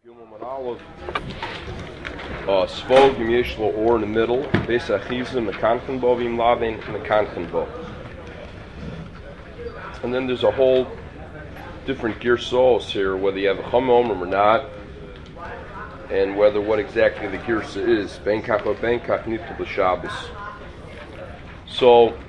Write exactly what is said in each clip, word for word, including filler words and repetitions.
Uh, Svog, Yeshlo, or in the middle, Beis Achizah, Mekanchen Bo, Vim Lavein, Mekanchen Bo. And then there's a whole different girsos here, whether you have a Chomom or not, and whether what exactly the girsa is. Benkach or Benkach, Nittul B'Shabbos. So,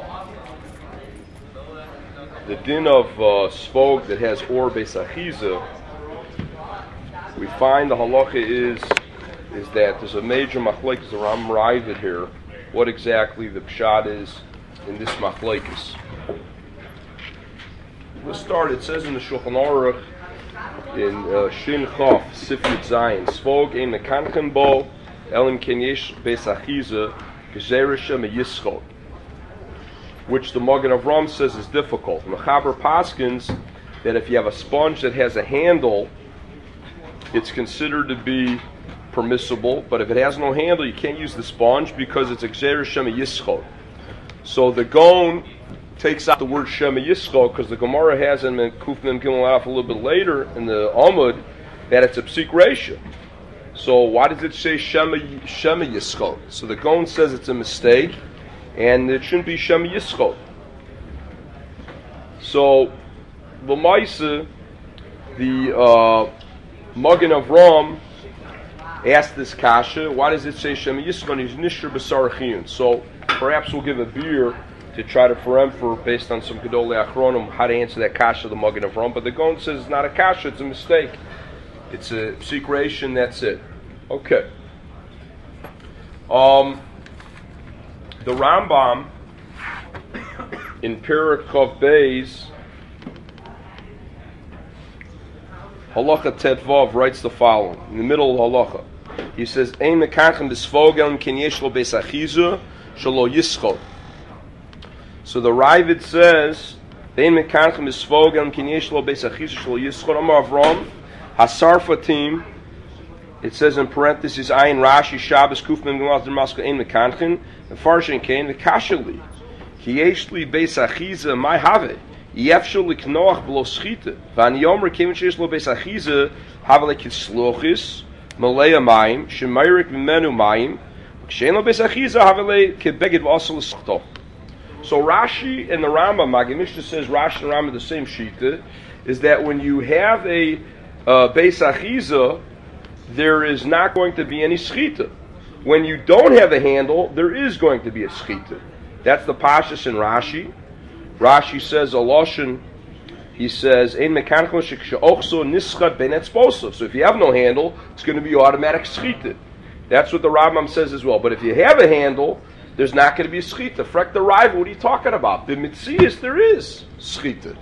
the din of uh, Svog that has or Beis Achizah, we find the halacha is is that there's a major machlekes, the Ram Ravid here, what exactly the pshat is in this machlekes. Let's start. It says in the Shulchan Aruch in uh, Shin Chof Sifyut Zayin, Svog ein mekanchen bo elim ken yesh Beis Achizah gezerisha meyischot, which the Magen Avram says is difficult. Mechaber paskins that if you have a sponge that has a handle, it's considered to be permissible, but if it has no handle, you can't use the sponge because it's a gzeir shema yischot. So the Gaon takes out the word shema yischot because the Gemara has in Kuf Mem Gimel Aleph a little bit later in the Amud that it's a psik reisha. So why does it say shema shema yischot? So the Gaon says it's a mistake, and it shouldn't be shema yischot. So l'maisa, the uh, Magen Avram asked this kasha, why does it say Shema Yisrael? He's Nishra B'Sar Chiyun. So perhaps we'll give a beer to try to for based on some Gedolei Achronim how to answer that kasha, the Magen Avram. But the Gaon says it's not a kasha, it's a mistake. It's a secration, that's it. Okay. Um, the Rambam in Perek Chav Beis Halacha Tetvav writes the following in the middle of Halacha. He says, "Ein mekachem b'svogel ken yeshlo Beis Achizah shelo yischot." So the Ravid says, "Ein mekachem b'svogel ken yeshlo Beis Achizah shelo yischot." Amar Avram Hasarfatim. It says in parentheses, "Ayin Rashi Shabbos Kuf Mem Gimel Dermaska Ein mekachem and Farshin Kain v'kashali ki yeshli Beis Achizah my have." Yefshel liknoach b'lo schita. Van yomer kevin sheish lo Beis Achizah havelek kislochis malaya mayim shemayrik v'menu mayim shein lo Beis Achizah havelek kebeged v'asol l'schto. So Rashi and the Rambam, Magen Mishnah says Rashi and Rambam are the same shita, is that when you have a uh, Beis Achizah, there is not going to be any schita. When you don't have a handle, there is going to be a schita. That's the pashas in Rashi. Rashi says a lashon. He says ein mechanical she'ochso nischad ben etzposav. So if you have no handle, it's going to be automatic schita. That's what the Rambam says as well. But if you have a handle, there's not going to be a schita. Frek the rival, what are you talking about? B'mitzias there is schita.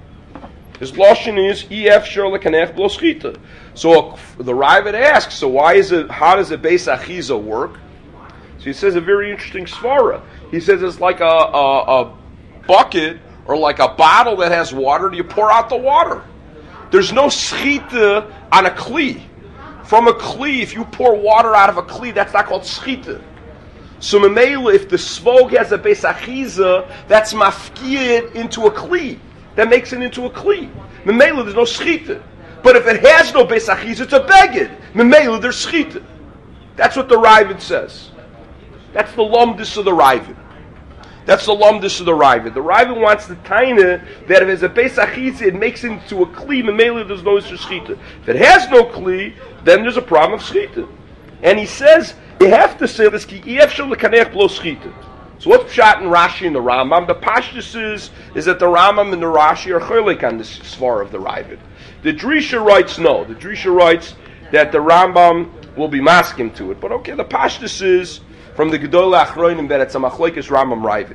His lashon is ef shor lekanech blo schita. So the rival asks, so why is it? How does a Beis Achizah work? So he says a very interesting svara. He says it's like a a, a bucket or like a bottle that has water. Do you pour out the water? There's no schita on a kli. From a kli, if you pour water out of a kli, that's not called schita. So memela, if the svog has a Beis Achizah, that's mafkiyed into a kli. That makes it into a kli. Memela, there's no schita. But if it has no Beis Achizah, it's a beged. Memela, there's schita. That's what the Ravid says. That's the lumdus of the Ravid. That's the lumdus of the Ravid. The Ravid wants the taina that if it's a Beis Achizah, it makes it into a kli. Memela, there's no schita. If it has no kli, then there's a problem of schita. And he says you have to say this ki efshel lekanech blo schita. So what's pshat in Rashi and the Rambam? The pashtus is is that the Rambam and the Rashi are cholik on this svar of the Ravid. The Drisha writes no. The Drisha writes that the Rambam will be masking to it. But okay, the pashtus is from the Gedolei Achronim that it's a machlokes Rambam Ravid.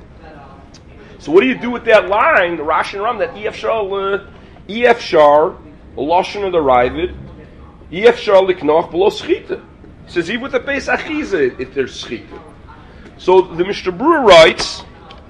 So what do you do with that line, the Rashi and Rambam, that Efshar, Efshar, the lashon of the Ravid, Efshar liknoch below schita. It says even with the Beis Achizah, if there's schita. So the Mishnah Berurah writes,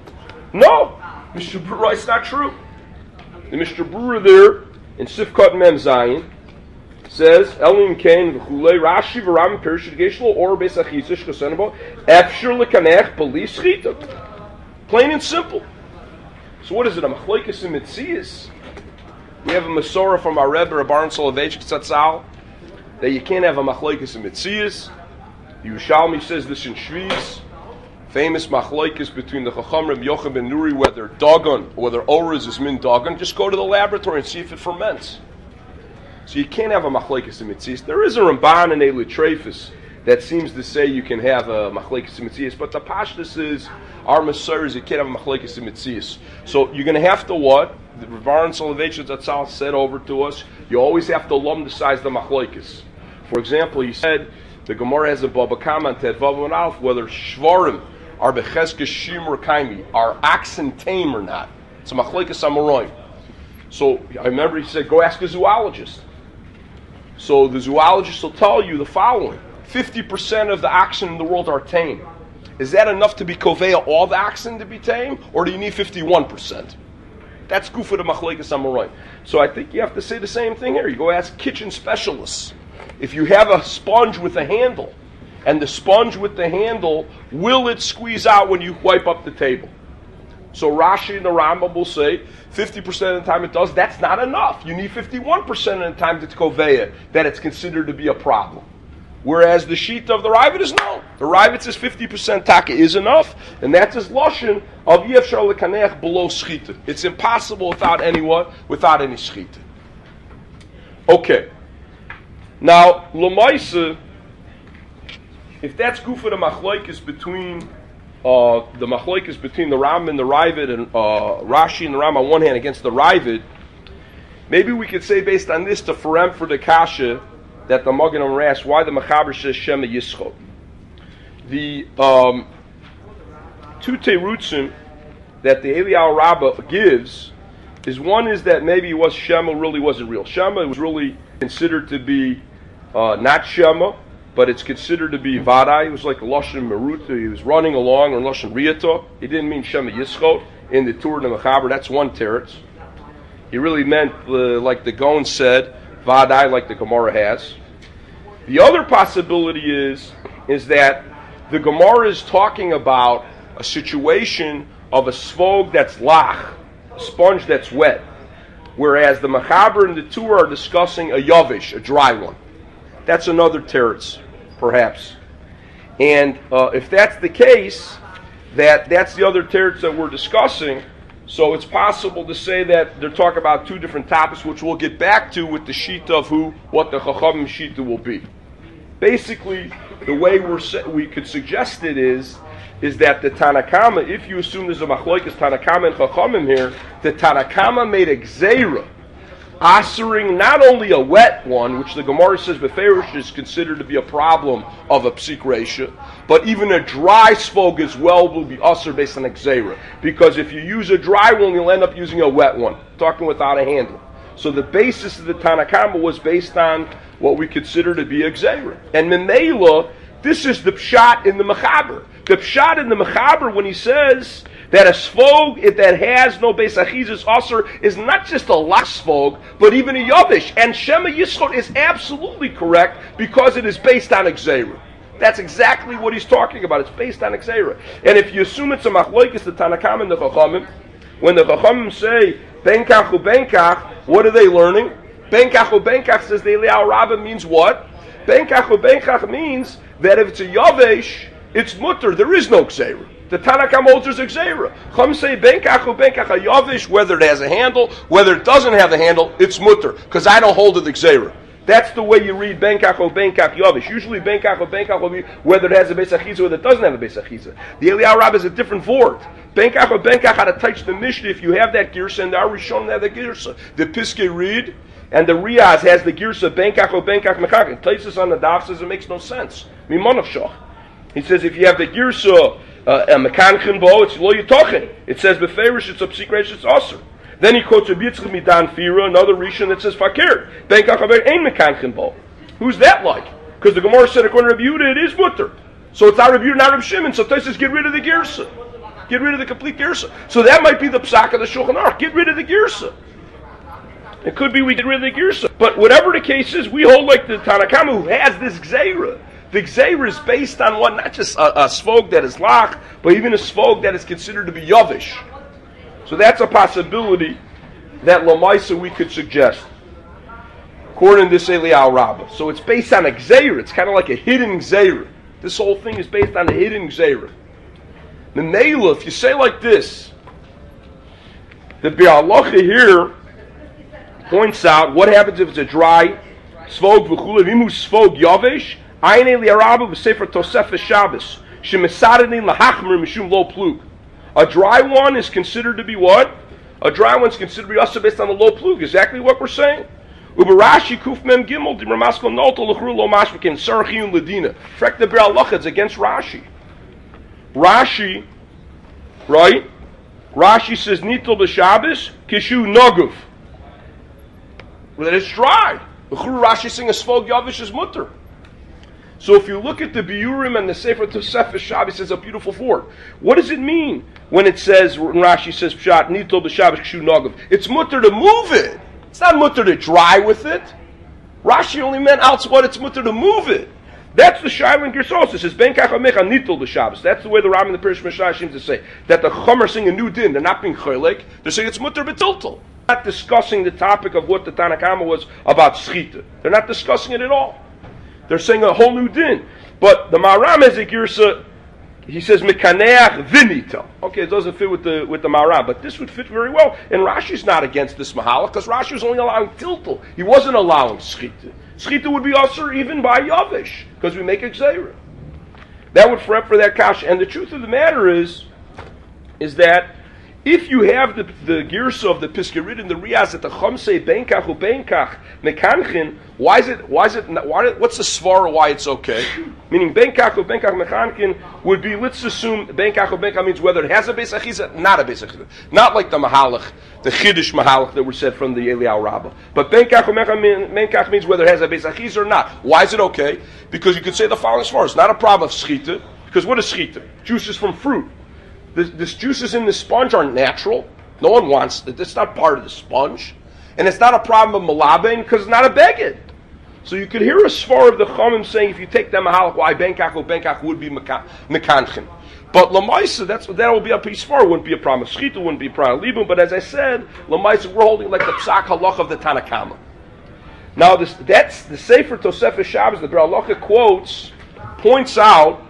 no, Mishnah Berurah writes not true. The Mishnah Berurah there in Sifkat Mem Zayin says Elim Kain v'chulei Rashi v'Ram Perishit Geshlo or Beis Achizah shkasenabo Efshar lekanech b'li schita. Plain and simple. So what is it? A machlokes in mitzias. We have a Masorah from our Rebbe, Rabban Soloveitchik Tzatzal, that you can't have a machlokes in Metzias. The Yerushalmi says this in Shvius. Famous machlokes between the Chacham Reb Yochanan ben Nuri, whether Dagon or whether Orez is min Dagon. Just go to the laboratory and see if it ferments. So you can't have a machlokes in Metzias. There is a Ramban in Eilei Trefus that seems to say you can have a machlokes in Metzias, but the pashtus is our Masorah is you can't have a machlokes in Metzias. So you're going to have to what? The Revaran Soloveitchik Zatzal said over to us, you always have to lumdicize the machlokes. For example, he said, the Gemara has a Baba Kama and Tedvav and Alf, whether Shvarim are Becheskes Shim or Kaimi, are oxen tame or not. It's a machlokes amoraim. So I remember he said, go ask a zoologist. So the zoologist will tell you the following. fifty percent of the oxen in the world are tame. Is that enough to be koveya all the oxen to be tame? Or do you need fifty-one percent? That's good for the machlokes amoraim. So I think you have to say the same thing here. You go ask kitchen specialists. If you have a sponge with a handle, and the sponge with the handle, will it squeeze out when you wipe up the table? So Rashi and the Rambam will say, fifty percent of the time it does. That's not enough. You need fifty-one percent of the time to koveya, that it's considered to be a problem. Whereas the sheet of the Ravid is no. The Ravid says fifty percent taka is enough, and that's his lashon of yefshar lekanech below schita. It's impossible without anyone, without any schita. Okay. Now, Lamaisa, if that's good for the machlokes between uh, the machlokes between the Ram and the Ravid and uh, Rashi and the Ram on one hand against the Ravid, maybe we could say based on this to forem for the kasha that the Magen Amar asks why the Mechaber says Shema Yischot. The um, two terutzim that the Eliyahu Rabbah gives is one is that maybe was Shema really wasn't real. Shema was really considered to be uh, not Shema, but it's considered to be Vadai. It was like a Lashon Meruta. He was running along or Lashon Riyata. He didn't mean Shema Yischot in the Tur and the Mechaber. That's one teretz. He really meant, uh, like the Gon said, Vadai, like the Gemara has. The other possibility is, is that the Gemara is talking about a situation of a svog that's lach, a sponge that's wet, whereas the Mechaber and the Tur are discussing a yavish, a dry one. That's another teretz, perhaps. And uh, if that's the case, that that's the other teretz that we're discussing, so it's possible to say that they're talking about two different topics, which we'll get back to with the shita of who, what the Chachamim shita will be. Basically, the way we're we could suggest it is, is that the Tanakama, if you assume there's a machlokes Tanakama and Chachamim here, the Tanakama made a gzeira, assuring not only a wet one, which the Gemara says beferish is considered to be a problem of a psik reisha, but even a dry svog as well will be asur based on a gzeira. Because if you use a dry one, you'll end up using a wet one, talking without a handle. So the basis of the Tanakama was based on what we consider to be a gzeira. And Memela, this is the pshat in the Mechaber. The pshat in the Mechaber when he says that a svog if that has no beis achizas asur is not just a lach svog, but even a yavish. And Shema Yischot is absolutely correct because it is based on a gzeira. That's exactly what he's talking about. It's based on a gzeira. And if you assume it's a machlokes, the Tanakam and the Chachamim, when the Chachamim say benkach u benkach, what are they learning? Benkach u benkach says the Eliyahu Rabbah means what? Benkach u benkach means that if it's a yavesh, it's mutter. There is no gzeira. The Tanakam holds there's a gzeira. Chum say benkach u benkach a yavesh, whether it has a handle, whether it doesn't have a handle, it's mutter because I don't hold it the gzeira. That's the way you read benkach u benkach yavesh. Usually benkach u benkach will be whether it has a beis achiza or whether it doesn't have a beis achiza. The Eliyahu Rabbah is a different word. Benkach u benkach had to touch the Mishnah if you have that girsa, and the Arishon have the girsa. The Piskei read. And the Riyaz has the girsa benkach o benkach mechak. It takes us on the daf says it makes no sense. Mimonach shoch. He says if you have the girsa mekanchin bo, it's lo yitochen. It says beferish it's a psik reish it's aser. Then he quotes a Yitzchak midan fira, another rishon that says fakir benkach o benkach ein mekanchin bo. Who's that like? Because the Gemara said according to Rabbi Yehuda it is mutter. So it's not Rabbi Yehuda, not Rabbi Shimon. So Tosfos says get rid of the girsa, get rid of the complete girsa. So that might be the psak of the Shulchan Aruch. Get rid of the girsa. It could be we get rid of the girsa. But whatever the case is, we hold like the Tanakama who has this gzeira. The gzeira is based on what? Not just a, a svog that is lach, but even a svog that is considered to be yavish. So that's a possibility that Lamaisa we could suggest. according to this Eliyahu Rabbah. So it's based on a gzeira. It's kind of like a hidden gzeira. This whole thing is based on a hidden gzeira. Memela, if you say like this, the Bi'alacha here points out what happens if it's a dry svog v'chule vimu svog yavesh ayin Eliyahu Rabbah v'sefer Tosefes Shabbos shemesadenin lahachmer mishum lo plug. A dry one is considered to be what? A dry one is considered to be also based on the low plug. Exactly what we're saying. Ubarashi kuf mem gimel di ramaskol nolto l'chru lo mashvikin sarchiyun ledina. Frek the Bi'alacha, it's against Rashi. Rashi, right? Rashi says nitol b'Shabbos kishu noguf. Well, that it's dry. L'chru Rashi saying a svog yavish is mutter. So if you look at the Biurim and the Sefer Tosefes Shabbos, it says a beautiful word. What does it mean when it says, when Rashi says pshat nitol b'Shabbos kishu noguf? It's mutter to move it. It's not mutter to dry with it. Rashi only meant out what it's mutter to move it. That's the Shaila and Gersos. It says ben kachamecha nitol b'Shabbos. That's the way the Ram and the Pirish Mishra seem to say that the Chum are saying a new din. They're not being cholek. They're saying it's mutter b'tiltel. They're not discussing the topic of what the Tanakama was about schita. They're not discussing it at all. They're saying a whole new din. But the Maram has a girsa. He says mekaneach vinito. Okay, it doesn't fit with the with the Maram, but this would fit very well. And Rashi's not against this mahalach because Rashi was only allowing tiltel. He wasn't allowing schita. Schita would be usher even by yavish because we make a gzeira. That would frep for that kash. And the truth of the matter is, is that if you have the the girsa of the Piskarid and the Riyaz that the Chum say benkach u benkach mekanchin, why is it? Why is it? Why? What's the svara? Why it's okay? Meaning benkach u benkach mechanchin would be. Let's assume benkach u benkach means whether it has a beis achiza, not a beis achiza, not like the mahalach, the chiddush mahalach that were said from the Eliyahu Rabbah. But benkach u benkach means whether it has a beis achiza or not. Why is it okay? Because you could say the following svara. It's not a problem of schita. Because what is schita? Juices from fruit. This, this juices in the sponge aren't natural. No one wants it. It's not part of the sponge. And it's not a problem of malabain because it's not a beged. So you could hear a svar of the Chomim saying if you take them mahalach, why benkach or benkach would be mekanchin. But lamaisa, that's that will be a piece svar. Wouldn't be a problem of schita, wouldn't be a problem of libum. But as I said, lamaisa, we're holding like the psak halach of the Tanakama. Now this, that's the Sefer Tosefes Shabbos. The Bi'alacha quotes points out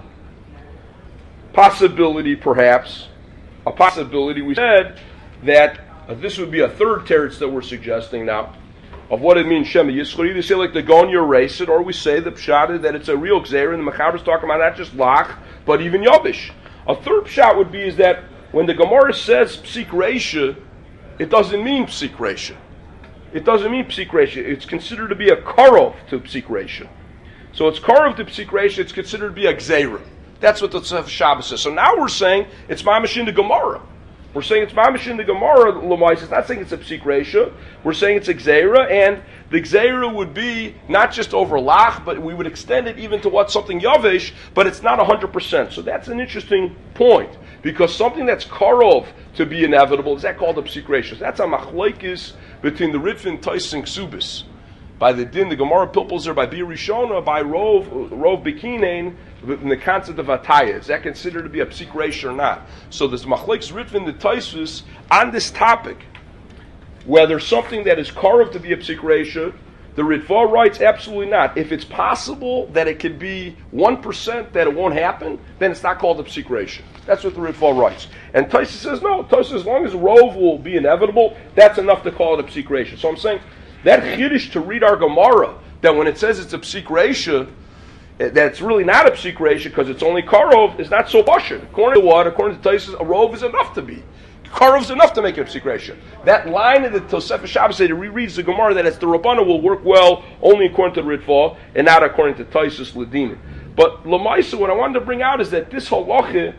possibility, perhaps, a possibility. We said that uh, this would be a third teretz that we're suggesting now of what it means Shema Yisrael. Either say like the Gon erase it, or we say the pshat that it's a real gzeir, and the Mechaber is talking about not just lach, but even yavish. A third pshat would be is that when the Gemara says psik reisha, it doesn't mean psik reisha. It doesn't mean psik reisha. It's considered to be a karov to psik reisha. So it's karov to psik reisha. It's considered to be a gzeira. That's what the Tzef Shabbos says. So now we're saying it's mamish in the Gemara. We're saying it's mamish in the Gemara. L'mais. It's not saying it's a psik reisha. We're saying it's a gzeira, and the gzeira would be not just over lach, but we would extend it even to what something yavish, but it's not a hundred percent. So that's an interesting point because something that's karov to be inevitable is that called a psik reisha. That's a machlokes between the Ritva, Tais, and Ksubis. By the din, the Gemara pilpels are by Bir Rishona, by Rov, Rov Bikinain, in the concept of Ataya. Is that considered to be a psik reisha or not? So there's machlokes Ritva, the Taisus on this topic, whether something that is carved to be a psik reisha, the Ritva writes absolutely not. If it's possible that it could be one percent that it won't happen, then it's not called a psik reisha. That's what the Ritva writes. And Taisus says no. Taisus, as long as Rov will be inevitable, that's enough to call it a psik reisha. So I'm saying that chiddush to read our Gemara, that when it says it's a psik reisha, that it's really not a psik reisha because it's only karov, is not so pashut. According to what? According to Taisus, a rov is enough to be. Karov is enough to make it a psik reisha. That line in the Tosefes Shabbos that rereads the Gemara that it's the Rabbana will work well only according to the Ritva and not according to Taisus Ladina. But Lamaisa, what I wanted to bring out is that this halacha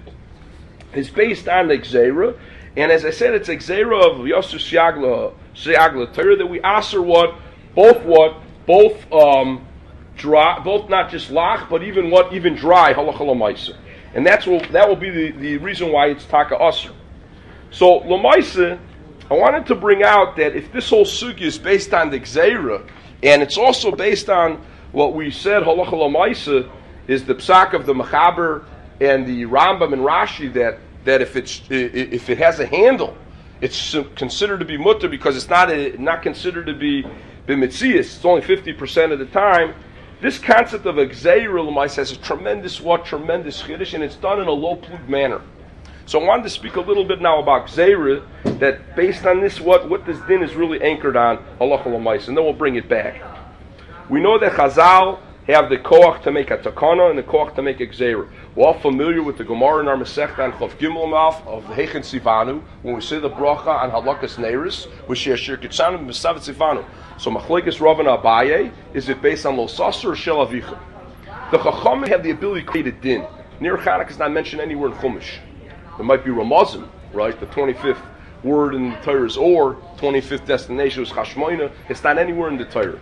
is based on the Gzeira, and as I said, it's a Gzeira of Yosef Siagla Siagla Torah that we aser what both what both um, dry, both not just lach, but even what even dry halacha lamaisa, and that's what that will be the, the reason why it's taka aser. So lamaisa, I wanted to bring out that if this whole sugya is based on the Gzeira, and it's also based on what we said halacha lamaisa is the psak of the Mechaber and the Rambam and Rashi that that if it's if it has a handle, it's considered to be mutter because it's not a, not considered to be B'mitzias, it's only fifty percent of the time. This concept of a gzeira l'mais has a tremendous what, tremendous chiddush, and it's done in a low plug manner. So I wanted to speak a little bit now about gzeira, that based on this, what, what this din is really anchored on, halacha l'mais, and then we'll bring it back. We know that Chazal have the koach to make a takana and the koach to make a gzeira. We're all familiar with the Gemara in our Masechta on Chav Gimel Maf of Heichen Sivanu, when we say the bracha on halakas neiris, we share shir kitzanu and misavet Sivanu. So Machlekes Rav and Abaye, is it based on Lo Sasser or Shel Avicha? The Chachamim have the ability to create a din. Ner Chanukah is not mentioned anywhere in Chumash. It might be Ramazim, right? The twenty-fifth word in the Torah is or, twenty-fifth destination is Chashmoina. It's not anywhere in the Torah.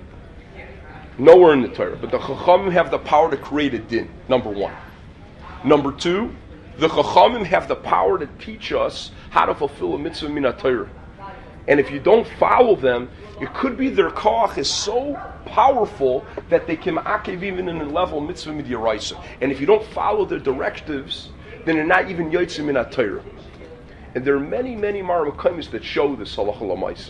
Nowhere in the Torah. But the Chachamim have the power to create a din, number one. Number two, the Chachamim have the power to teach us how to fulfill a mitzvah min ha-Torah. And if you don't follow them, it could be their koach is so powerful that they can akev even in the level of mitzvah midiraisa. And if you don't follow their directives, then they're not even yotzim min ha-Torah. And there are many, many marmakaimis that show this halacha l'maisa.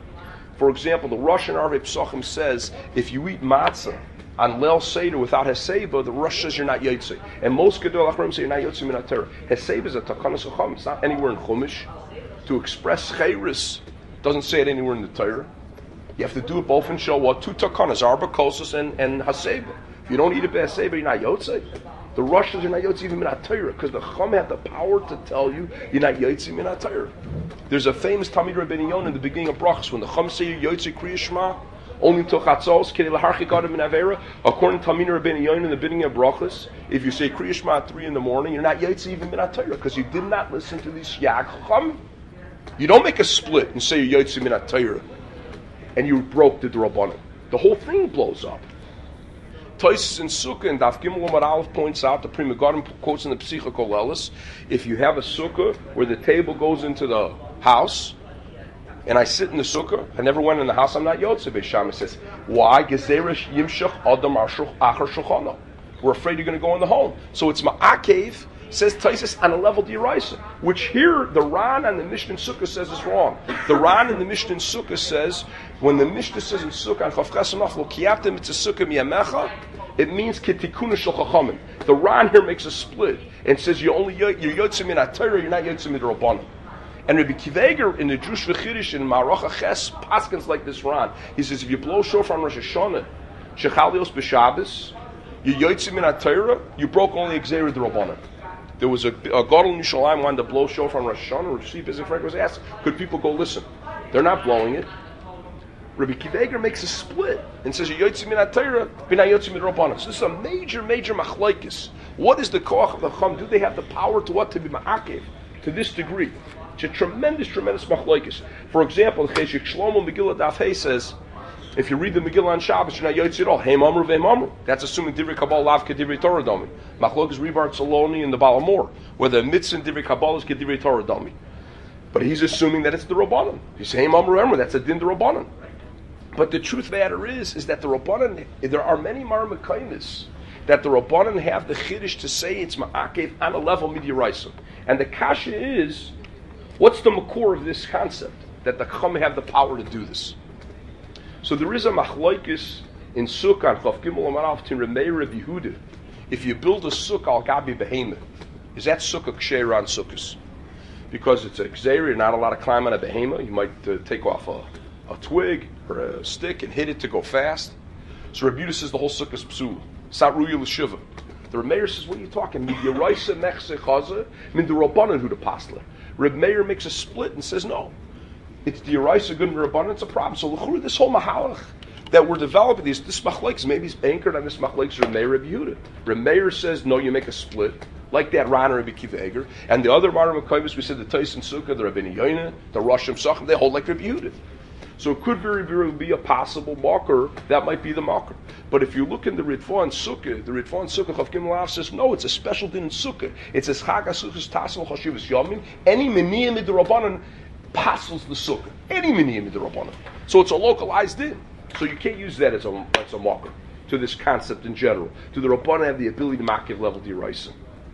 For example, the Rosh and Arvei Pesachim says, if you eat matzah on Leil Seder without Heseba, the Rosh says you're not yotzei. And most Gedol Achronim say you're not yotzei min ha-Torah. Heseba is a takanas chacham. It's not anywhere in Chumash. To express chayris doesn't say it anywhere in the Torah. You have to do it both in show what? Two takanas, arba kosos and, and haseba. If you don't eat it by haseba, you're not yotzei. The Rosh says you're not yotzei even min ha-Torah, because the Chum have the power to tell you you're not yotzei min ha-Torah. There's a famous Talmid Rabbeinu Yonah in the beginning of brachas when the Chum say you're yotzei kriya shema only until chatzos k'dei laharchik adam min avera. According to Talmid Rabbeinu Yonah in the beginning of brachas, if you say kriya shema at three in the morning, you're not yotzei even min ha-Torah because you did not listen to these yag Chum. You don't make a split and say you're yotzei min ha-Torah and you broke the D'Rabbanan. The whole thing blows up. Tosis and Sukkah and Daf Gimel Amar Aleph points out, the Pri Megadim quotes in the Psicha Kolelis, if you have a sukkah where the table goes into the house, and I sit in the sukkah, I never went in the house, I'm not Yotzei. Beis Shammai says, why? Gezerish Yimshach Adam Achar Shulchana. We're afraid you're going to go in the home. So it's Ma'akev, says Taisus, on a level d'Oraisa, which here the Ran and the Mishnah in Sukkah says is wrong. The Ran and the Mishnah in Sukkah says, when the Mishnah says in Sukkah, on Chav Ches Amach, Lo Kiyavtem It's a Sukkah Miyamecha, it means Kitikuna Shel Chachamim. The Ran here makes a split and says you only you're Yotzei min ha-Torah, you're not Yotzei min D'Rabbanan. And Rabbi Kiveger in the Drush V'Chiddush in Maracha Ches paskins like this Ran. He says if you blow shofar on Rosh Hashanah, Shechalios b'Shabbos, you're Yotzei min ha-Torah, you broke only Gzeira D'Rabbanan. There was a, a Gadol in Yerushalayim wanted to blow shofar on Rosh Hashanah. Rav Shib Frank was asked, could people go listen? They're not blowing it. Rabbi Kiveger makes a split and says, you're Yotzei min ha-Torah, you're not Yotzei min D'Rabbanan. So this is a major, major machlokes. What is the koach of the Chum? Do they have the power to what? To be ma'akev to this degree? It's a tremendous, tremendous machlokes. For example, the Cheshik Shlomo Megillah Daf Hey says, if you read the Megillah on Shabbos, you're not Yotzei at all. Hey Mamru, Ve Mamru. That's assuming Divrei Kabbalah Lav Kedivrei Torah Domi. Machlokes Ribar Tzaloni and the Balamor, where the mitzvah and Divrei Kabbalah is Kedivrei Torah Domi. But he's assuming that it's the Rabbanan. He's saying, Hey Mamru, Emru, that's a din the Rabbanan. But the truth of the matter is, is that the Rabbanan, there are many Marmakaimis that the Rabbanan have the Chiddush to say it's Ma'akev on a level Midiraisa. And the Kasha is, what's the makor of this concept? That the Chum have the power to do this. So there is a Machlokes in Sukkah, Chav Gimel Amar Aleph, to Remeir Reb Yehuda. If you build a Sukkah al Gabi Behemah, is that Sukkah Ksheira on Sukkahs? Because it's a Gzeira, you're not allowed to climb on a Behemah. You might uh, take off a a twig or a stick and hit it to go fast. So Rabbi Yehuda says the whole sukkah is psul. Sat ruya l'shiva. The Reb Meir says, what are you talking? Min yeraisa mechse chaza, min d'Rabbanan hu d'pasla. Reb Meir makes a split and says, no, it's the yeraisa good d'Rabbanan, it's a problem. So l'chura, this whole mahalach that we're developing, this, this machlokes, maybe it's anchored on this machlokes Reb Meir Reb Yehuda. Reb Meir says, no, you make a split. Like that Ran and Rabbi Kiveger. And the other Maram Makaimis, we said the Tyson Sukkah, the Rabbeinu Yonah, the Rosh Hashanah, they hold like Rabbi Yehuda. So it could very, very be a possible marker that might be the marker. But if you look in the Ritva and Sukkah, the Ritva and Sukkah Chav Gimel Aleph says no, it's a special din in Sukkah. It's as Chag HaSukkahs Tasel Chashivas Yomim. Any Miniyah Midrabanan passes the Sukkah. Any Miniyah Midrabanan. So it's a localized din. So you can't use that as a as a marker to this concept in general. Do the Rabbanan have the ability to makiv level d'Oraisa?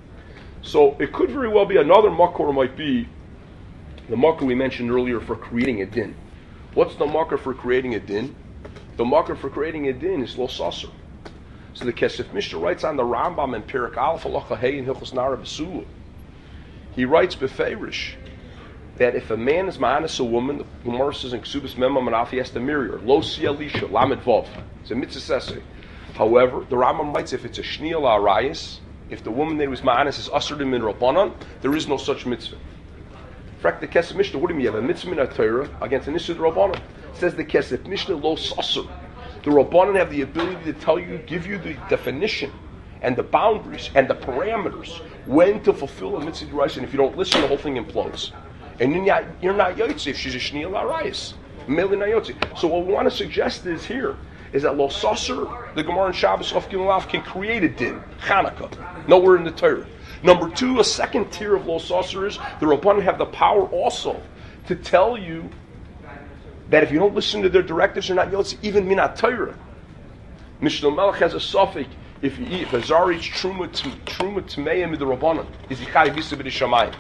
So it could very well be another makor might be the makor we mentioned earlier for creating a din. What's the marker for creating a din? The marker for creating a din is lo sasser. So the Kesef Mishnah writes on the Rambam in Perek Aleph Halacha Hey in Hilchos Nara B'Sula. He writes beferish that if a man is ma'anis a woman, the Gemara says in Ksubas Memam and he has to marry her. Lo si alisha lamed vav. It's a mitzvah sesei. However, the Rambam writes if it's a shniya la'arayis, if the woman that was ma'anis is usher min rabbanan, there is no such mitzvah. Frak the Kesef Mishnah, what do you mean? You have a mitzvah in a Torah against an issue of rabbanan. It says the Kesef Mishnah lo sasser. The rabbanan have the ability to tell you, give you the definition and the boundaries and the parameters when to fulfill a mitzvah d'oraisa. And if you don't listen, the whole thing implodes. And you're not, you're not yotzi if she's a shniya la'arayis. Mele not yotzi. So what we want to suggest is here is that lo sasser, the Gemara in Shabbos of Gimel can create a din, Chanukah, nowhere in the Torah. Number two, a second tier of lo sasser is the rabbanan have the power also to tell you that if you don't listen to their directives, you're not yotzi, even minat Torah. Mishnah Melech has a suffix. If you eat, if a zar eats truma truma tmeya mid the rabbanan, is he chayiv yisa b'di shamayim?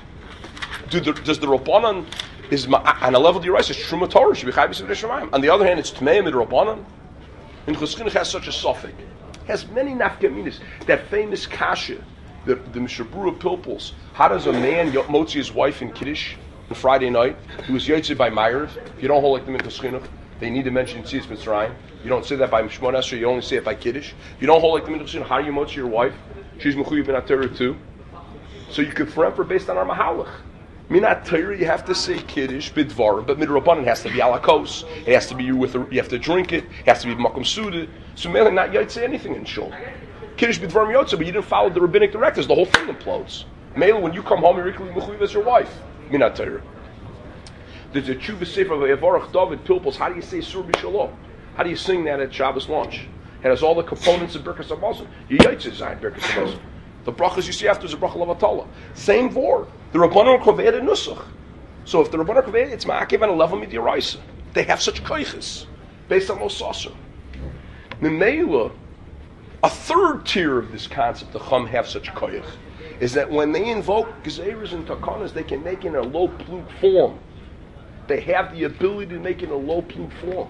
Do the, does the rabbanan is on a level of the rice is truma Torah should be chayiv yisa b'di shamayim? On the other hand, it's tmeya mid rabbanan. And Choschinuch has such a suffix. Has many nafkaminas. That famous kasha, the the Mishabura Pilpels. How does a man motzi his wife in Kiddush on Friday night? He was yotzi by Meirav. If you don't hold like them in Choschinuch, they need to mention in Tzitz Mitzrayim. You don't say that by Mishmon Esrei, you only say it by Kiddush. If you don't hold like the middle, how do you motzi your wife? She's Mechuyev Minat Torah too. So you can confront her based on our Mahalach. Minat Torah, you have to say Kiddush, Bidvar, but Midrabanan has to be alakos. It has to be you with her, you have to drink it. It has to be Makom Suda. So Mele not yet say anything in Shul. Kiddush Bidvar Miyotza, but you didn't follow the rabbinic directives. The whole thing implodes. Mele, when you come home, you're equally Mechuyev as your wife. Minat Torah. There's a Tshuva Sefer of Evarach David Pilpels. How do you say Sur B'Shalom? How do you sing that at Shabbos lunch? It has all the components of Birkas HaMazon. You yaitz zayin Birkas HaMazon. The brachas you see after is a bracha lavatala. Same vor. The Rabbanon Koved and Nusach. So if the Rabbanon Koved, it's ma'akev on a level midiraisa. They have such koiches based on Los Sasser. Memela, a third tier of this concept, the Chum have such koich, is that when they invoke gezeras and takanas, they can make it in a low plug form. They have the ability to make it in a low plug form.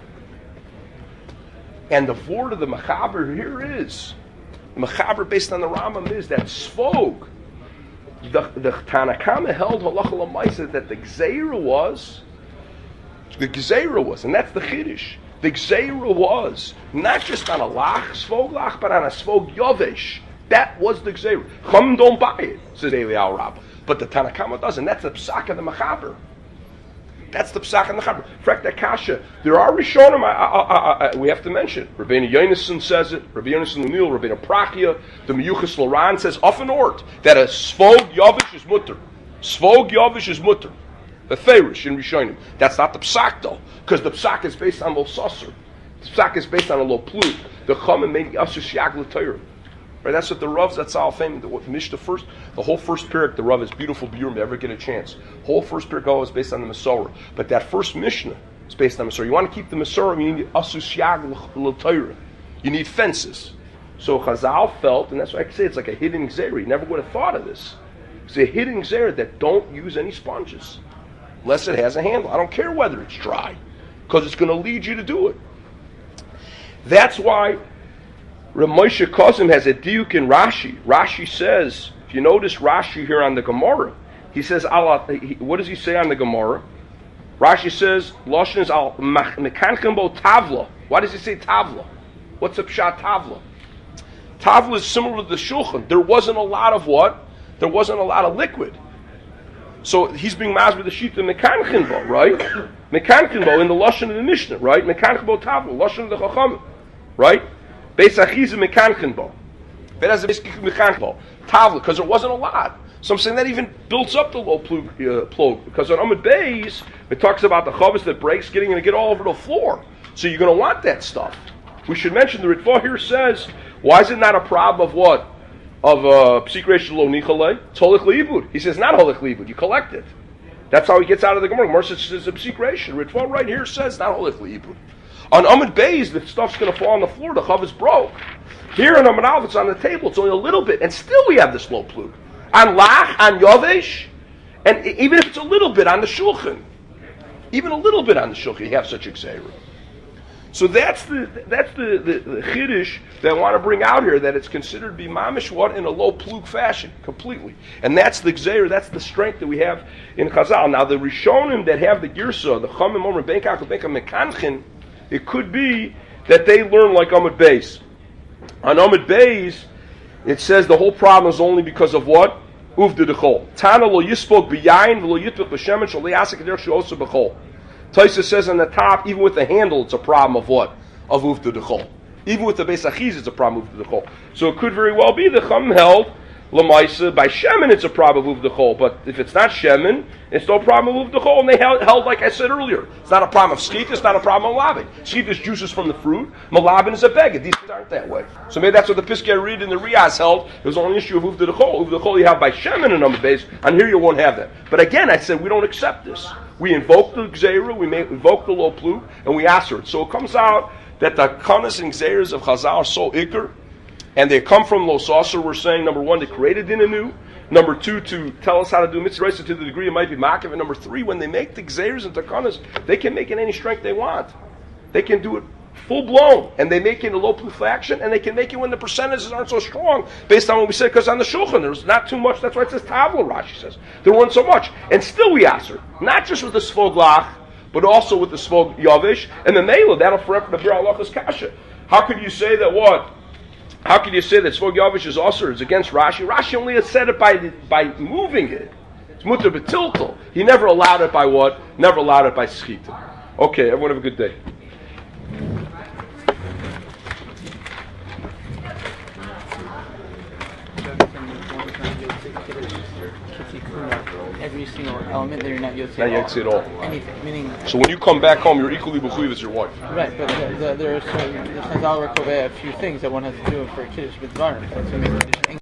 And the word of the Mechaber here is, the Mechaber based on the Rambam is that Svog, the, the Tanakama held halacha l'maisa that the Gzeira was, the Gzeira was, and that's the Chiddush. The Gzeira was not just on a lach, Svog lach, but on a Svog yovesh. That was the Gzeira. Chum don't buy it, says Eliyahu Rabbah. But the Tanakama does, and that's the Psak of the Mechaber. That's the Psak and the Chaber. Frak Kasha. There are Rishonim I, I, I, I, we have to mention. Rabbeinu Yonason says it. Rabbeinu Yonason Lunil, Rabbeinu Prachia, the Meyuchas Loran says often ort that a Svog Yavish is mutter. Svog Yavish is mutter. The Ferish in Rishonim. That's not the Psak though, because the Psak is based on Lo Sasser. The Psak is based on a Lo Plug. The Chum and maybe Asher Shiag L'Torah. Right, that's what the Rav's, that's all famous. The Mishnah first, the whole first period, the Rav is beautiful biurim, ever get a chance. Whole first period is based on the Masorah. But that first Mishnah is based on the Masorah. You want to keep the Masorah, you need Asus Yag L'Torah. You need fences. So Chazal felt, and that's why I say it's like a hidden Gzeira. You never would have thought of this. It's a hidden Gzeira that don't use any sponges. Unless it has a handle. I don't care whether it's dry. Because it's going to lead you to do it. That's why Rav Moshe Kozim has a diuk in Rashi. Rashi says, if you notice Rashi here on the Gemara, he says, Allah, he, what does he say on the Gemara? Rashi says, Lashon is al mekanchen bo tavla. Why does he say tavla? What's a pshat tavla? Tavla is similar to the shulchan. There wasn't a lot of what? There wasn't a lot of liquid. So he's being mazed with the sheet of mekanchen bo, right? Mekanchen bo in the Lashon of the Mishnah, right? Mekanchen bo tavla, Lashon of the Chachamim, right? Beis Achiza mekanchen bo. Beis Achiza mekanchen bo. Tavla, because there wasn't a lot. So I'm saying that even builds up the low plug, uh, plug because on Amud Beis it talks about the chavos that breaks getting going to get all over the floor. So you're going to want that stuff. We should mention the Ritva here says, why is it not a problem of what? Of psik reish lo nichale? It's holich leibud. He says not holich leibud. You collect it. That's how he gets out of the Gemara. Gemara says it's a psik reish. The Ritva right here says not holich leibud. On Amud Beis, the stuff's going to fall on the floor. The chavos broke. Here in Amud Aleph, it's on the table. It's only a little bit, and still we have this low plug. On Lach, on Yovesh, and even if it's a little bit on the Shulchan, even a little bit on the Shulchan, you have such a Gzeira. So that's the that's the, the, the chiddush that I want to bring out here, that it's considered to be mamish what in a low plug fashion completely, and that's the gzeir, that's the strength that we have in Chazal. Now the Rishonim that have the girsa, the Chamim Omer Benkach Benkach Mekanchin, it could be that they learn like Amud Beis. On Amud Beis, it says the whole problem is only because of what? Uvda dechol. Tana lo yispok b'yayin v'lo yitvich b'shemen shal li'asik eder she'osa b'chol. Taisa says on the top, even with the handle, it's a problem of what? Of uvda dechol. Even with the Beis Achiz, it's a problem of uvda dechol. So it could very well be the Chum held Lamaisa by Shemin, it's a problem of uvda dechol. But if it's not Shemin, it's no problem of uvda dechol. And they held, held, like I said earlier, it's not a problem of skita, it's not a problem of malabin. Skita is juices from the fruit. Malabin is a beggar. These things aren't that way. So maybe that's what the Piskei read in the Riyaz held. It was only an issue of uvda dechol. Uvda dechol you have by Shemin and number base, and here you won't have that. But again, I said we don't accept this. We invoke the Gzeira, we make, invoke the low plug, and we answer it. So it comes out that the Kanas and Gzeiras of Chazal are so ikr, and they come from Lo Saucer. We're saying, number one, they created in anew. Number two, to tell us how to do mitzvah to the degree it might be makiv. And number three, when they make the Gzeiras and Takanas, they can make it any strength they want. They can do it full blown, and they make it in a low plug action, and they can make it when the percentages aren't so strong, based on what we said, because on the Shulchan there's not too much. That's why it says Tavla, Rashi says. There weren't so much. And still we answer, not just with the Svog Lach, but also with the Svog Yavish, and the Mela, that'll forever the Bir Halachas Kasha. How could you say that what? How could you say that Svog Yavish is also it's against Rashi? Rashi only has said it by the, by moving it. It's mutter b'tiltel. He never allowed it by what? Never allowed it by schita. Okay, everyone have a good day. Every single element that you're not yotzi Not yotzi at all. Anything, meaning. So when you come back home, you're equally b'chuyev as your wife. Right, but the, the, there are certain, the Chazal Rekoveh a few things that one has to do for kiddush with varnim.